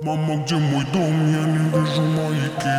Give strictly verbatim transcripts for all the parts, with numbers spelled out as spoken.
Мама, где мой дом? Я не вижу маяки.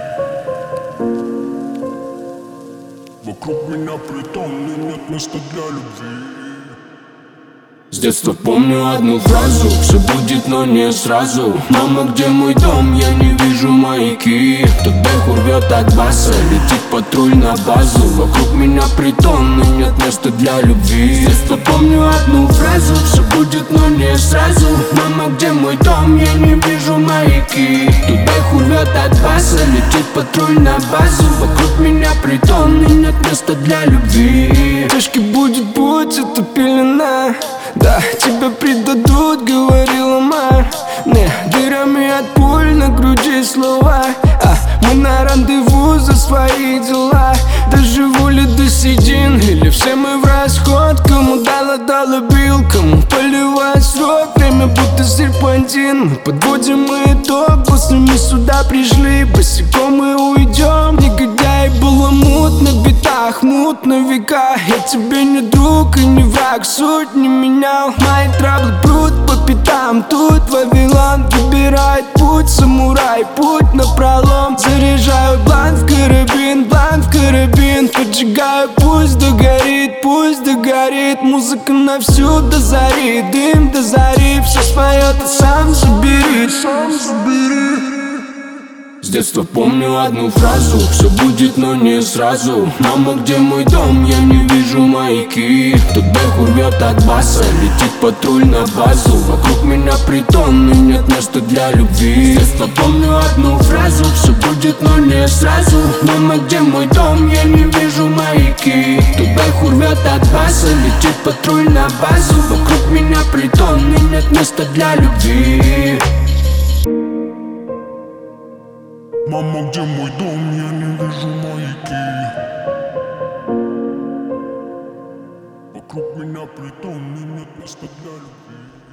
Вокруг меня притон, и нет места для любви. С детства помню одну фразу: все будет, но не сразу. Мама, где мой дом? Я не вижу маяки. Тут бэху рвет от баса, летит патруль на базу. Вокруг меня притон, и нет места для любви. С детства помню одну фразу: все будет, но не сразу. Мама, где мой дом? Я не вижу маяки. Тут бэху рвет от баса, летит патруль на базу. Вокруг меня притон, и нет места для любви. Тяжкий будет путь, это пелена. Да, тебя предадут, говорила мать. Не, дырами от пуль на груди слова. А мы на рандеву за свои дела. Доживу ли до седин, или все мы в расход? Кому дала, дала бил, кому поливать срок. Время будто серпантин. Мы подводим итог, после мы сюда пришли. Босиком мы уйдем. Негодяй, было мутно, в битах мутно века. Я тебе не друг и не враг, суть не менял. Мои траблы прут по пятам. Тут Вавилон выбирает путь, самурай, путь на пролом. Заряжаю бланк в карабин, бланк в карабин. Поджигаю, пусть догорит, пусть догорит. Музыка на всю до зари, дым до зари. Все споет, а сам забери, сам забери. С детства помню одну фразу: все будет, но не сразу. Мама, где мой дом? Я не вижу маяки. Тут бэху рвет от баса, летит патруль на базу. Вокруг меня притон, и нет места для любви. С детства помню одну фразу: все будет, но не сразу. Мама, где мой дом? Я не вижу маяки. Тут бэху рвет от баса, летит патруль на базу. Вокруг меня притон, и нет места для любви. Мама, где мой дом? Я не вижу маяки. Вокруг меня притон, и нет места для любви.